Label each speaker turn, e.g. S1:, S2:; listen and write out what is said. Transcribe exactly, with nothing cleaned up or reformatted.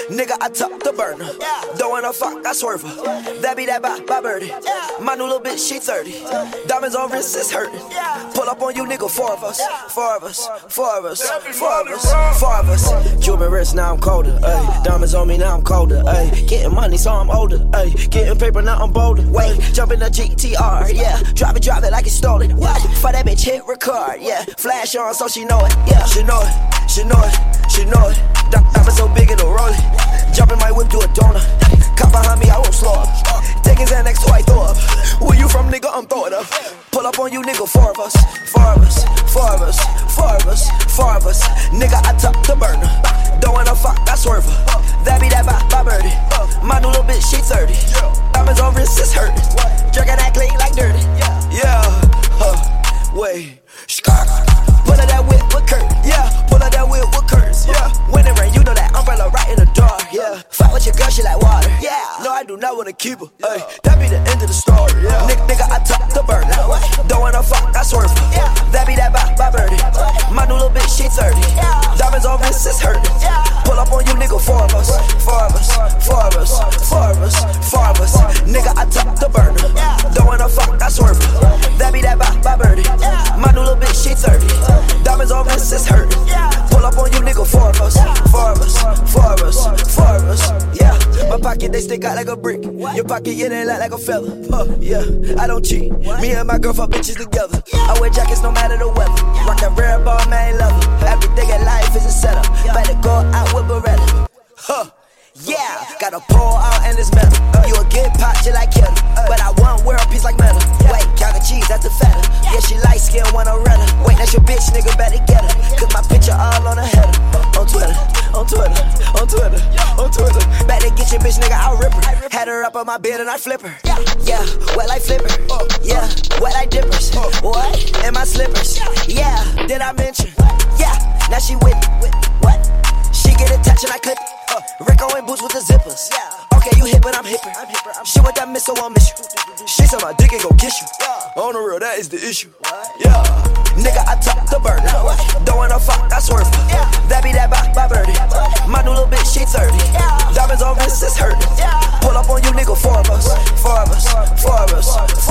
S1: Nigga, I top the burner. Don't wanna fuck, I swerve her. That be that by, by birdie. My new little bitch, she thirty. Diamonds on wrist is hurting. Pull up on you, nigga, four of us. Four of us, four of us, four of us, four of us. Cuban wrist, now I'm colder. Ay. Diamonds on me, now I'm colder. Ay. Getting money, so I'm older. Ay. Getting paper, now I'm bolder. Wait, jump in the G T R, yeah. Drive it, drive it like it's stolen. What? For that bitch, hit record, yeah. Flash on so she know it, yeah. She know it, she know it, she know it. Diamonds so big it'll roll it. Jump in my whip, do a donut. Cop behind me, I won't slow up. Take his hand next to I throw up. Where you from, nigga? I'm throwing up. Pull up on you, nigga, four of us. Four of us, four of us, four of us, four of us. Nigga, I top the burner. Don't wanna fuck, I swerve her. That be that by, by birdie. My new little bitch, she thirty. Diamonds on wrist is hurting. Drinking that clean like dirty. Yeah, huh, wait. Pull up that whip with Kurt, yeah. Pull up that whip with curves, yeah. When it rain, you know that umbrella right in the dark, yeah. Fight with your girl, she like water, yeah. No, I do not wanna keep her, ay. That be the end of the story, yeah. Nigga, nigga, I top the burner. Don't wanna fuck, I swerve her. Yeah. That be that by, by birdie. My new little bitch, she thirty. Diamonds on wrist is hurting. Pull up on you, nigga, four of us. Four of us, four of us, four of us, four of us. Nigga, I top the burner. Don't wanna fuck, I swerve her. That be that by, by birdie. My new little bitch, she thirty. Diamonds on wrist is hurting. Pull up on you, nigga, four of us. Four of us, four of us, four of us, yeah. My pocket, they stick out like a brick. Your pocket, yeah, they look like a feather. Huh, yeah, I don't cheat. Me and my girl fuck bitches together. I wear jackets no matter the weather. Rock that rare ball, man, leather. Everything in life is a setup. Better go out with Beretta. Huh. Yeah, gotta pour out and it's metal. You a get pot, you like kettle. But I want wear a piece like metal. Wait, count the cheese, that's the feta. Yeah, she light skin, wanna rent her. Wait, that's your bitch, nigga, better get her. Cause my picture all on her header. On Twitter, on Twitter, on Twitter, on Twitter. Better get your bitch, nigga, I'll rip her. Had her up on my bed and I flip her. Yeah, wet like flipper. Yeah, wet like dippers. What? In my slippers. Yeah, did I mention? Yeah, now she with it. What? She get attached and I clip it. Uh, Rico in boots with the zippers. Yeah. Okay, you hip, but I'm hipper. I'm hipper. I'm Shit with that missile, I'll miss you. She said my dick ain't gon' kiss you. Yeah. On the real, that is the issue. What? Yeah. Nigga, I top the burner. Don't wanna fuck, I swerve. Yeah. That be that by, by birdie. My new little bitch, she thirty. Yeah. Diamonds on wrist is hurting. Yeah. Pull up on you, nigga, four of us. Four of us. Four of us.